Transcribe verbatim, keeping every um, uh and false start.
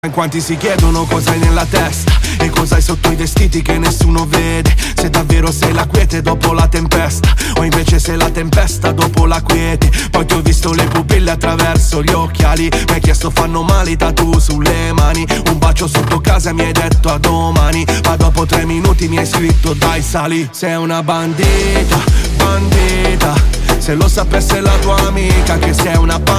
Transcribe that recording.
In quanti si chiedono cosa hai nella testa e cosa hai sotto i vestiti che nessuno vede. Se davvero sei la quiete dopo la tempesta, o invece sei la tempesta dopo la quiete. Poi ti ho visto le pupille attraverso gli occhiali, mi hai chiesto fanno male i tattoo sulle mani. Un bacio sotto casa mi hai detto a domani, ma dopo tre minuti mi hai scritto dai sali. Sei una bandita, bandita, se lo sapesse la tua amica che sei una bandita.